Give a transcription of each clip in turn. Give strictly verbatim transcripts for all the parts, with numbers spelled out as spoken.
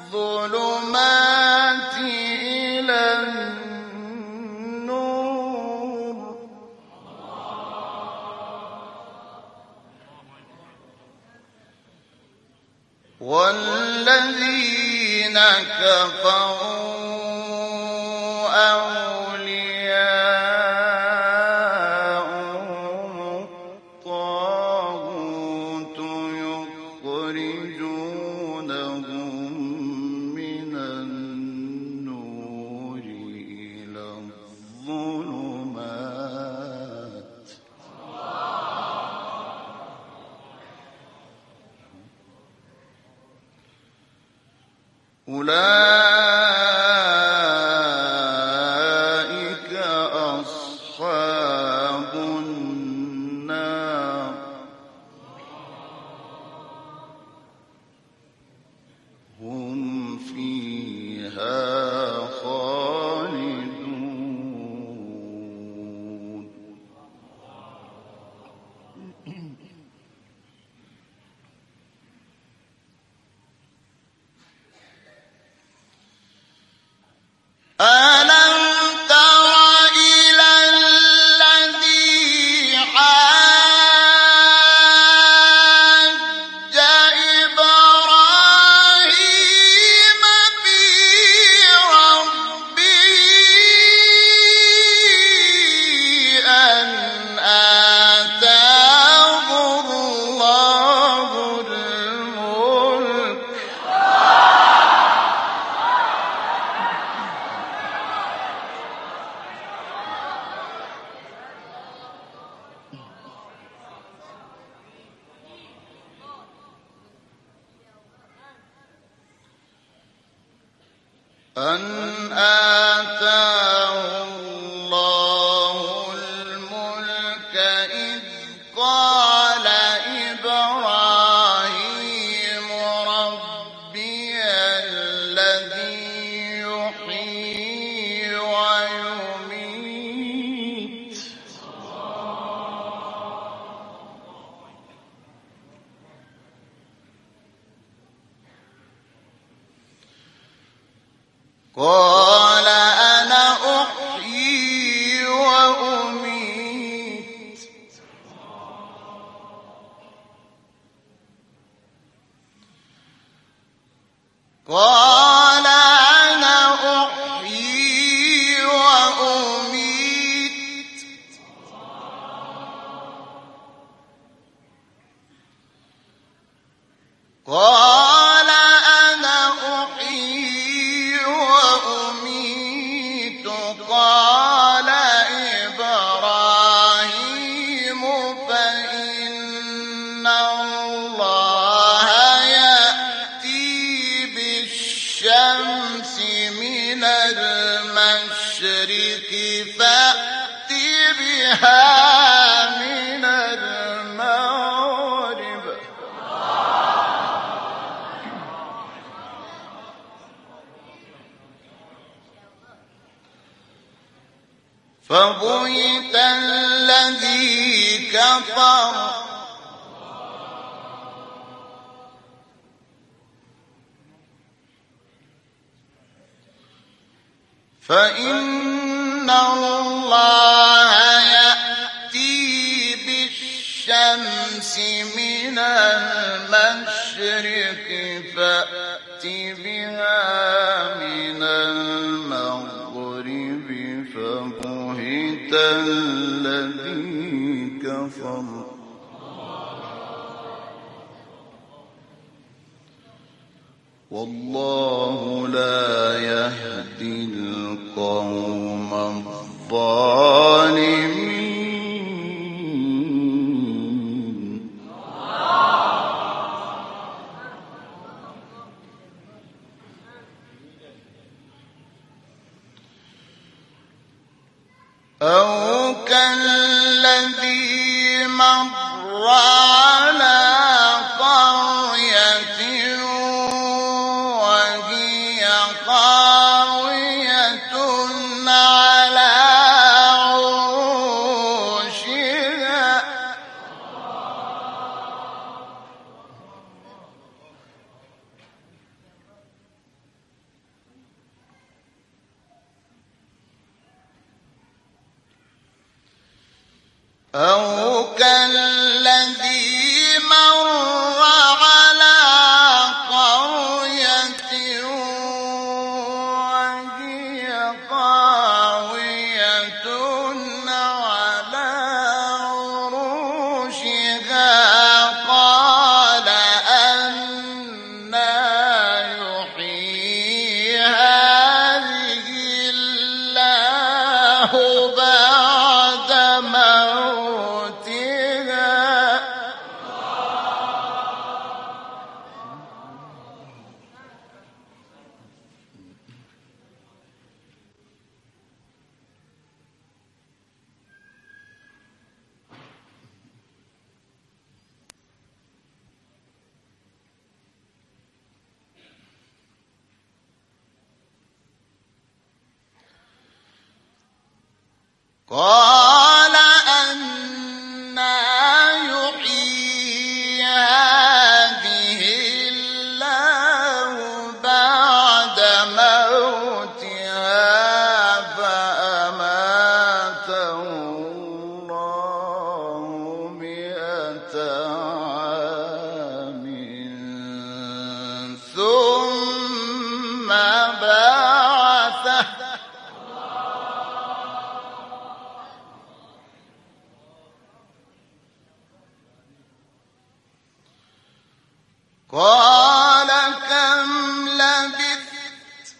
الظلمات إلى النور والذين كفروا أولياءهم الطاغوت يخرجونهم من النور إلى الظلمات أولئك أصحاب النار هم فيها خالدون ألم تر إلى الذي حاج إبراهيم في ربه أن آتاه الله الملك أن آتاه الله الملك إذ قال إبراهيم ربي الذي يحيي ويميت قال أنا أحيي وأميت قال أنا أحيي وأميت قال أنا أحيي وأميت قال إبراهيم فإن الله يأتي بالشمس من المشرق فأت بها من المغرب فبهت الذي كفر فإن الله يأتي بالشمس من المشرق فأت بها من المغرب فبهت الذي كفر والله لا يهدي القوم الظالمين أو كالذي مر على قرية وهي خاوية على عروشها أو كالذي مر على قرية وهي خاوية على عروشها قال أنى يحيي هذه الله بعد موتها قال أنى يحيي هذه الله بعد موتها فأماته الله مئة عام ثم بعثه قال كم لبثت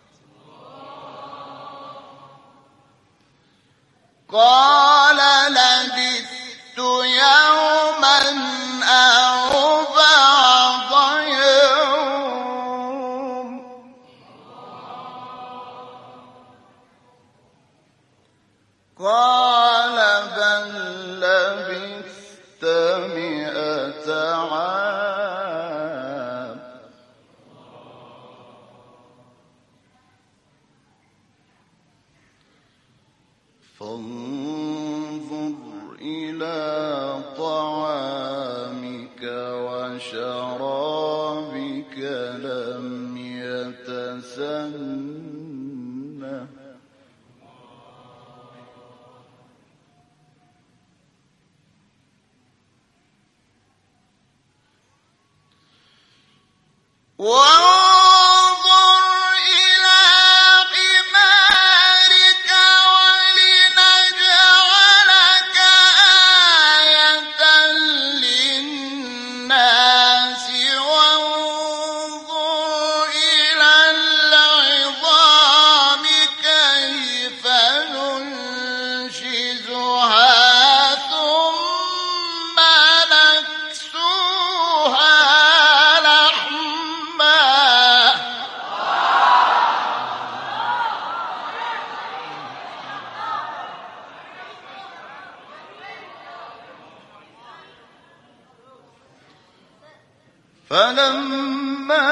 قال لبثت يوما أو بعض يوم قال بل لبثت مئة عام فانظر إلى طعامك وشرابك لم يتسنه وانظر إلى حمارك ولنجعلك آية للناس وانظر إلى العظام كيف ننشزها ثم نكسوها فلما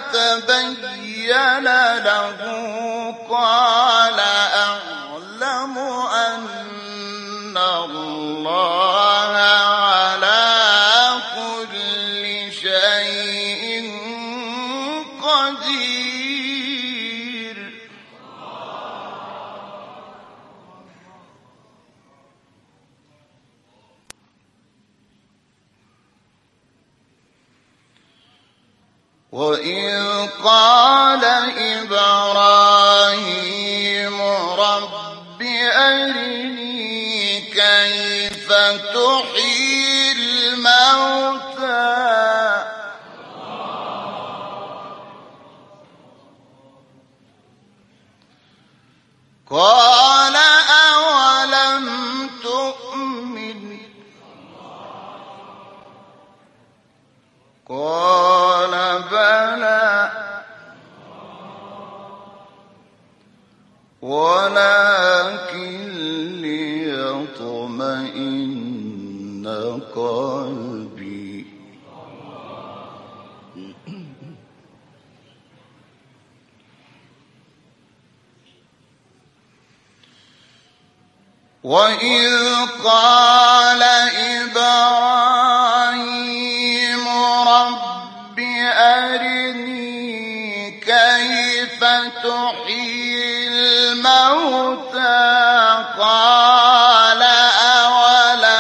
تبين له قال أعلم أن الله على كل شيء قدير وإذ قال إبراهيم رب أرني كيف تحيي الموتى قال أولم تؤمن قال بلى ولكن ليطمئن قلبي وإذ قال إبراهيم رب أرني كيف تحيي الموتى قال أولم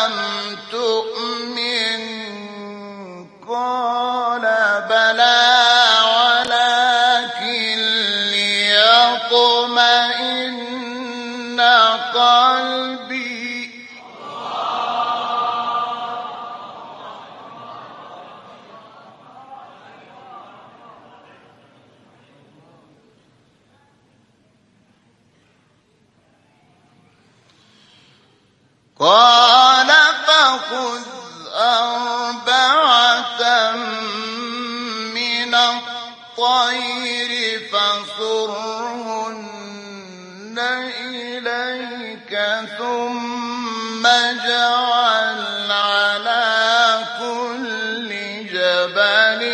قال فخذ أربعة من الطير فصرهن إليك ثم اجعل على كل جبل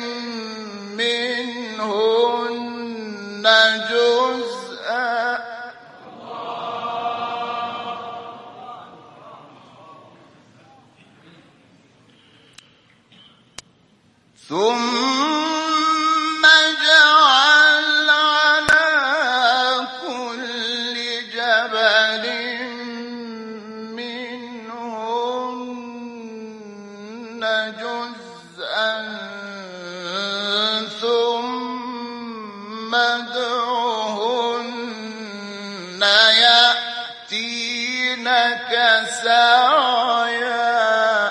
منهن جزءا ثم اجعل على كل جبل منهن جزءا ثم ادعهن يأتينك سعيا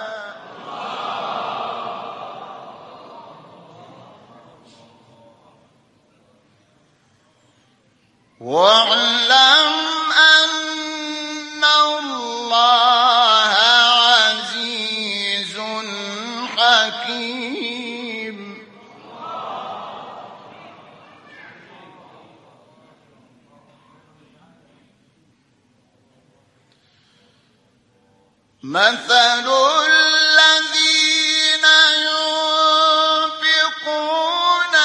واعلم أن الله عزيز حكيم مثل الذين ينفقون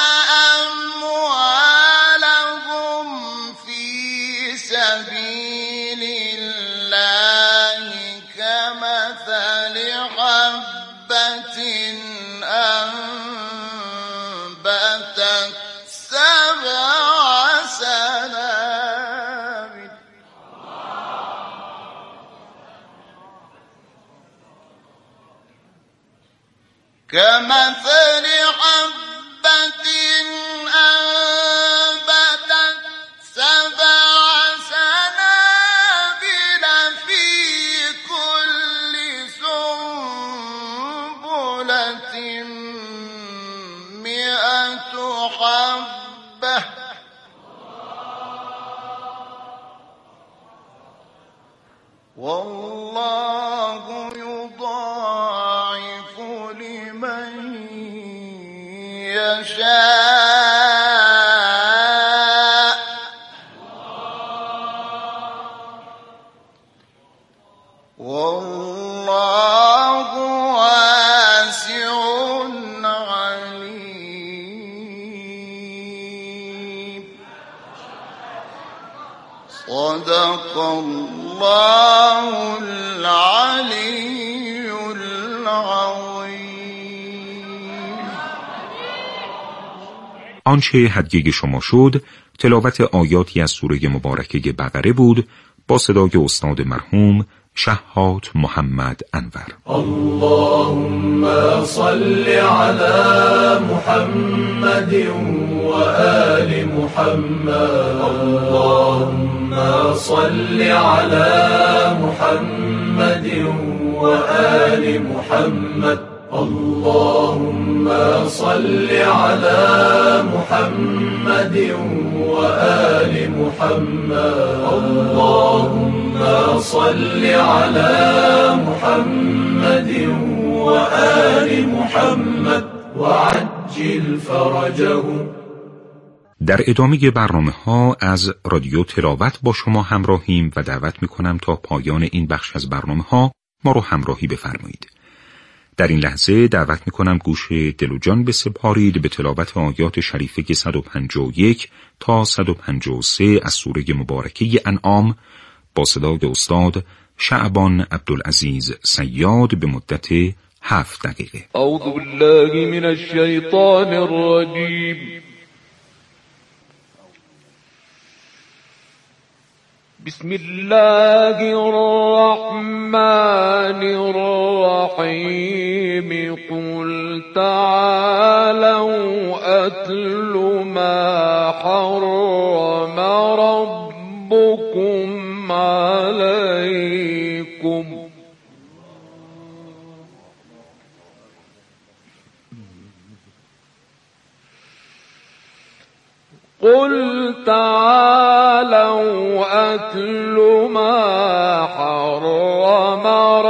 أموالهم في سبيل الله كمثل حبة أنبتت سبع سنابل كمثل حبة أنبتت سبع سنابل في كل سنبلة مئة حبة والله يضاعف لمن يشاء والله واسع عليم صدق الله العلي العظيم. آنچه هدیه شما شد تلاوت آیاتی از سوره مبارکه بقره بود با صدای استاد مرحوم شهاب محمد انور. اللهم صل على محمد و آل محمد. اللهم صل على محمد و آل محمد. اللهم صل على محمد و آل محمد. اللهم صل على محمد و آل محمد وعجل فرجهم. در ادامه برنامه ها از رادیو تلاوت با شما همراهیم و دعوت می کنم تا پایان این بخش از برنامه ها ما رو همراهی بفرمایید. در این لحظه دعوت می کنم گوش دل و جان بسپارید به تلاوت آیات شریفه صد و پنجاه و یک تا صد و پنجاه و سه از سوره مبارکه انعام با صدای استاد شعبان عبدالعزیز صیاد به مدت هفت دقیقه. اعوذ بالله من الشیطان الرجیم. بسم الله الرحمن الرحيم. قل تعالوا أتل ما حرم ربكم عليكم قل تعالوا أتل ما حرم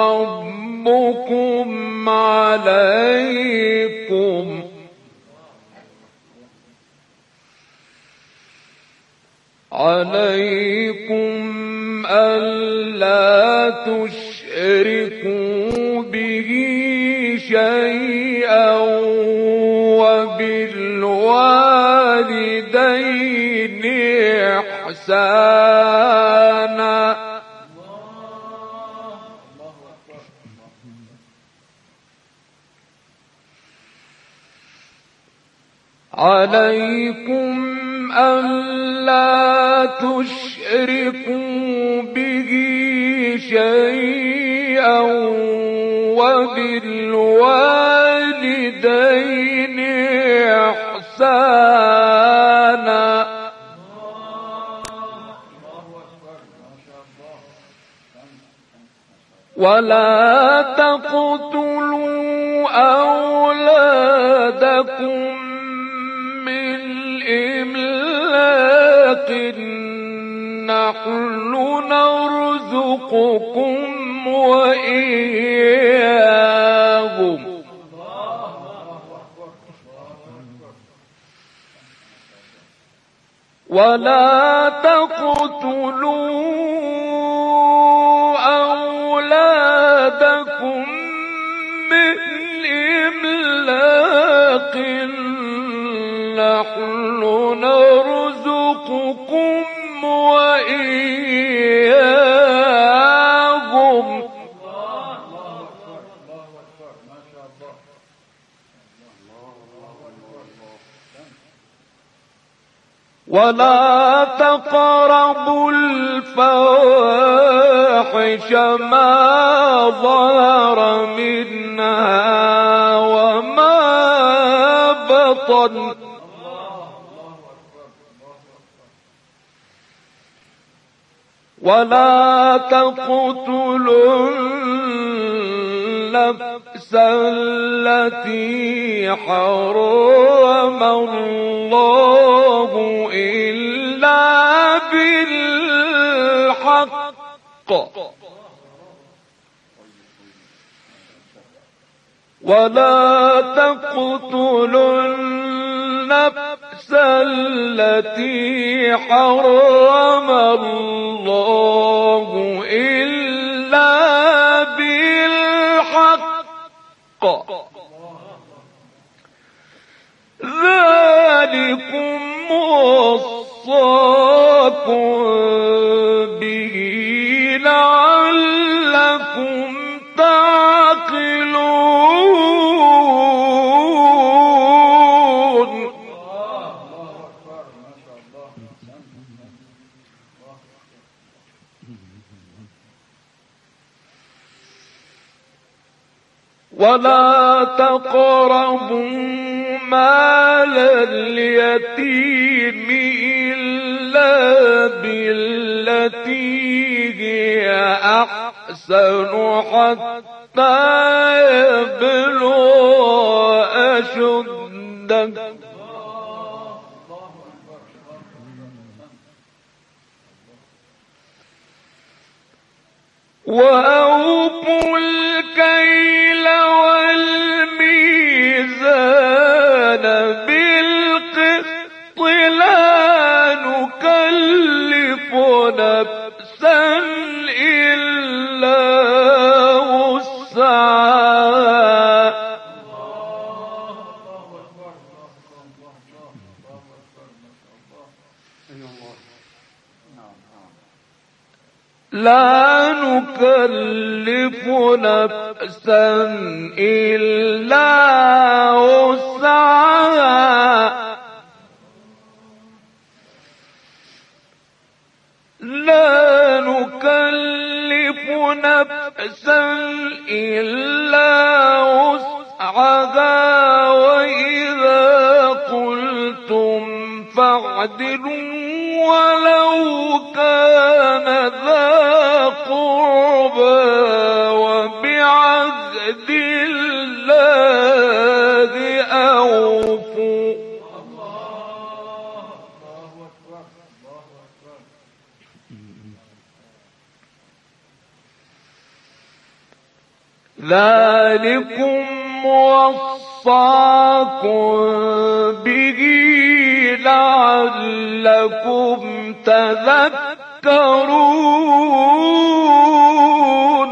ربكم عليكم عليكم ألا تشركوا به شيئا وبالوالدين إحسانا عليكم ألا تشركوا به شيئا وبالوالدين إحسانا ولا تقتلوا أولادكم من إملاق نحن نرزقكم وإياهم ولا تقتلوا أولادكم من إملاق نحن نرزقكم وإياهم ولا تقربوا الفواحش ما ظهر منها وما بطن ولا تقتلوا النفس التي حرم الله إلا بالحق ولا تقتلوا النفس التي حرم الله إلا بالحق ذلكم وصاكم به لعلكم تعقلون. ولا تقربوا مال اليتيم إلا بالتي هي أحسن حتى يبلغ أشده وأوفوا الكيل والميزان بالقسط لا نكلف نفسا إلا وسعها لا نكلف نفسا إلا وسعها لا نكلف نفسا إلا وسعها وإذا قلتم فاعدلوا ولو كان ذا قربى وبعهد الله أوفوا ذلكم وصاكم به لعلكم تذكرون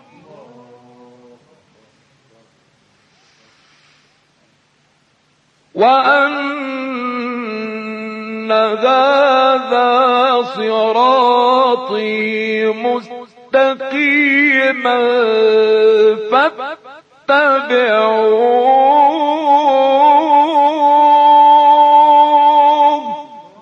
وأن هذا صراطي مستقيما فاتبعوه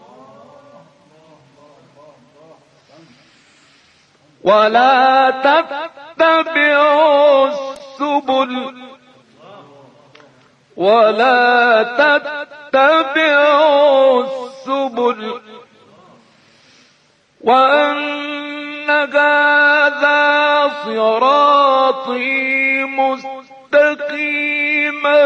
ولا تتبعوا السبل ولا تتبعوا السبل وأن هذا صراطي مستقيما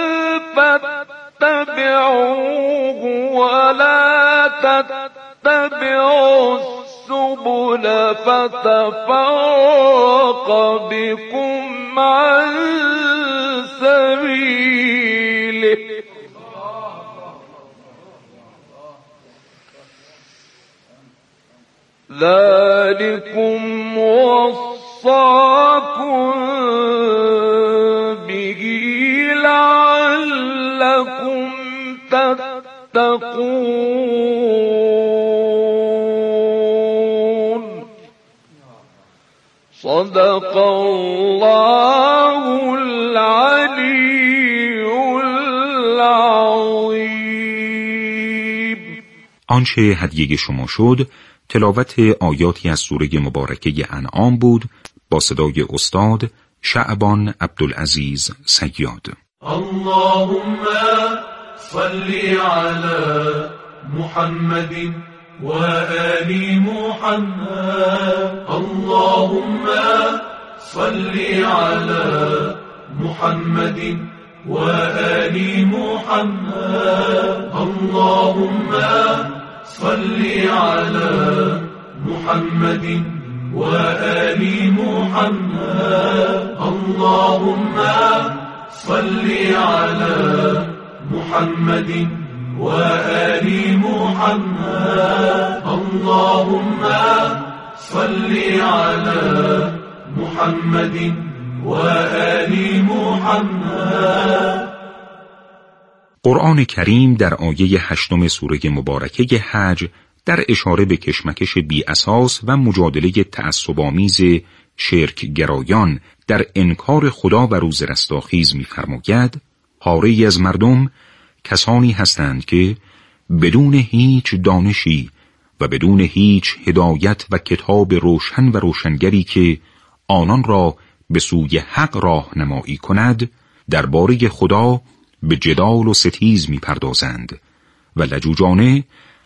فاتبعوه ولا تتبعوا السبل فتفرق بكم عن سبيله ذلكم وصاكم به لعلكم تتقون صدق الله العلی العظیم. آنچه هدیه شما شد تلاوت آیاتی از سوره مبارکه انعام بود با صدای استاد شعبان عبدالعزیز صیاد. اللهم صل على محمد و آل محمد. اللهم صل على محمد و آل محمد. اللهم صل على محمد و آل محمد. اللهم صل على محمد و آل محمد. اللهم صل على محمد و آل محمد. قرآن کریم در آیه هشتم سوره مبارکه حج در اشاره به کشمکش بی اساس و مجادله تعصب‌آمیز شرکگرایان در انکار خدا و روز رستاخیز می‌فرماید پاره‌ای از مردم کسانی هستند که بدون هیچ دانشی و بدون هیچ هدایت و کتاب روشن و روشنگری که آنان را به سوی حق راهنمایی کند درباره خدا به جدال و ستیز می‌پردازند و لجوجانه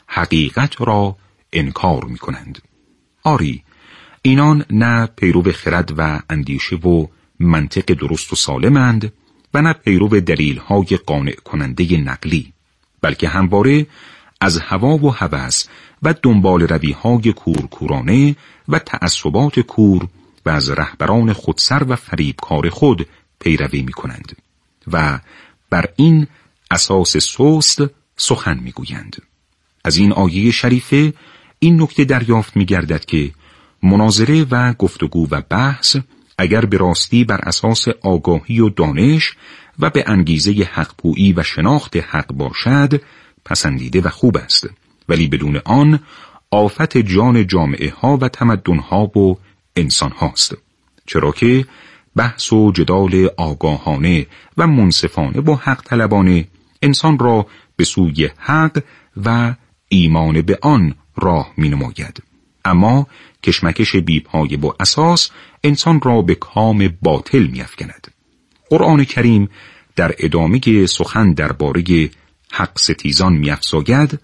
حقیقت را انکار می‌کنند. آری اینان نه پیرو خرد و اندیشه و منطق درست و سالمند و نه پیرو دلیل‌های قانع کننده نقلی، بلکه همواره از هوا و هوس و دنبال روی‌های کورکورانه و تعصبات کور و از رهبران خودسر و فریبکار خود پیروی می‌کنند و بر این اساس سست سخن می‌گویند. از این آیه شریفه این نکته دریافت می‌گردد که مناظره و گفتگو و بحث اگر به راستی بر اساس آگاهی و دانش و به انگیزه حق‌گویی و شناخت حق باشد پسندیده و خوب است، ولی بدون آن آفت جان جامعه ها و تمدن ها و انسان هاست، چرا که بحث و جدال آگاهانه و منصفانه و حق طلبانه انسان را به سوی حق و ایمان به آن راه می نماید، اما کشمکش بی‌پایه و اساس انسان را به کام باطل می افکند. قرآن کریم در ادامه سخن درباره حق ستیزان می افزاید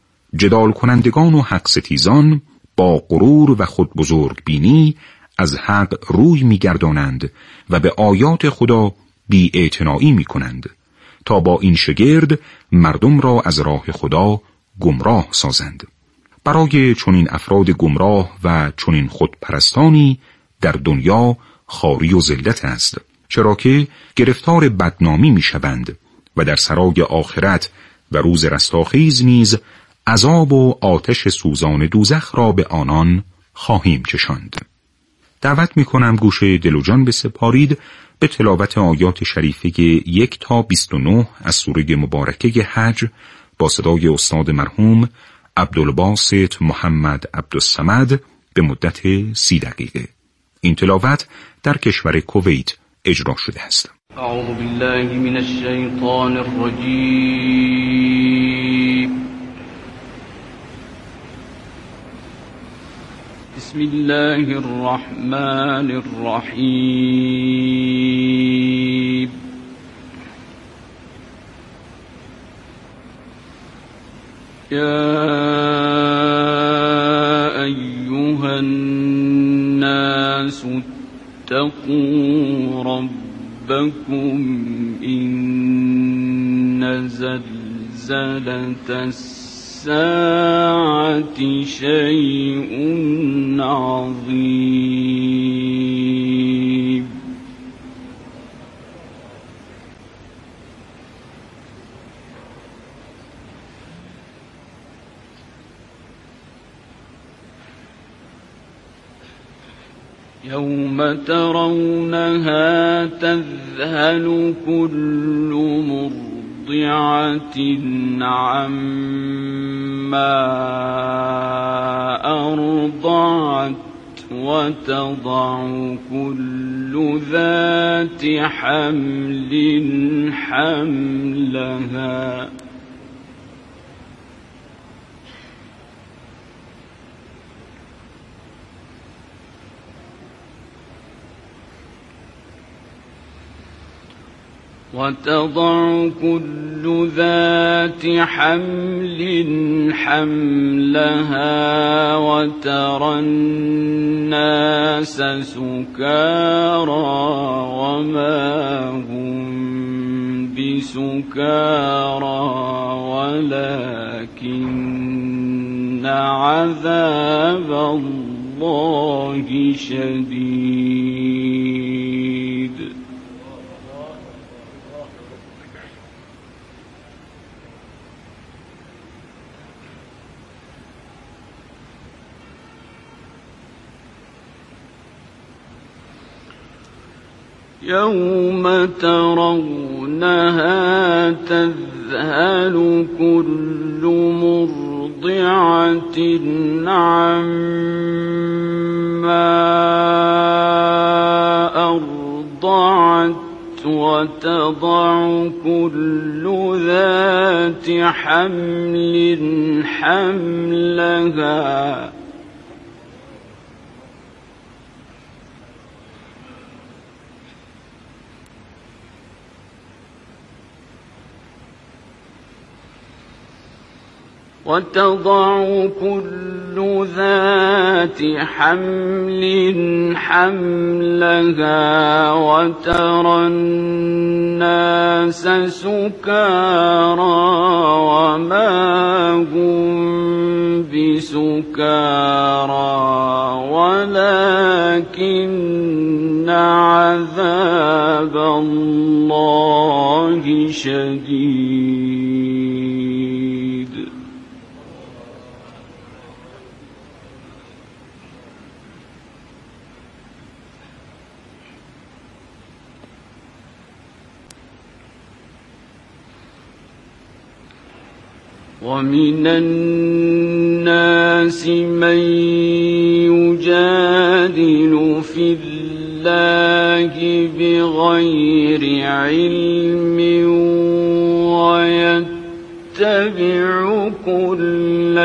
جدال کنندگان و حق ستیزان با غرور و خود بزرگ بینی از حق روی می گردانند و به آیات خدا بی اعتنایی می کنند تا با این شگرد مردم را از راه خدا گمراه سازند. برای چنین افراد گمراه و چنین خودپرستانی در دنیا خاری و ذلت است، چرا که گرفتار بدنامی میشوند و در سرای آخرت و روز رستاخیز نیز عذاب و آتش سوزان دوزخ را به آنان خواهیم چشاند. دعوت میکنم گوش دل و جان بسپارید به تلاوت آیات شریفه یک تا بیست و نه از سوره مبارکه حج با صدای استاد مرحوم عبدالباسط محمد عبدالصمد به مدت سی دقیقه. این تلاوت در کشور کویت اجرا شده است. اعوذ بالله من الشیطان الرجیم. بسم الله الرحمن الرحیم. یا ایها الناس اتقوا ربكم إن زلزلة الساعة شيء عظيم. يوم ترونها تذهل كل مرضعة عما أرضعت وتضع كل ذات حمل حملها وتضع كل ذات حمل حملها وترى الناس سكارى وما هم بسكارى ولكن عذاب الله شديد. يوم ترونها تذهل كل مرضعة عما أرضعت وتضع كل ذات حمل حملها وتضع كل ذات حمل حملها وترى الناس سكارى وما هم بسكارى ولكن عذاب الله شديد. ومن الناس من يجادل في الله بغير علم ويتبع كل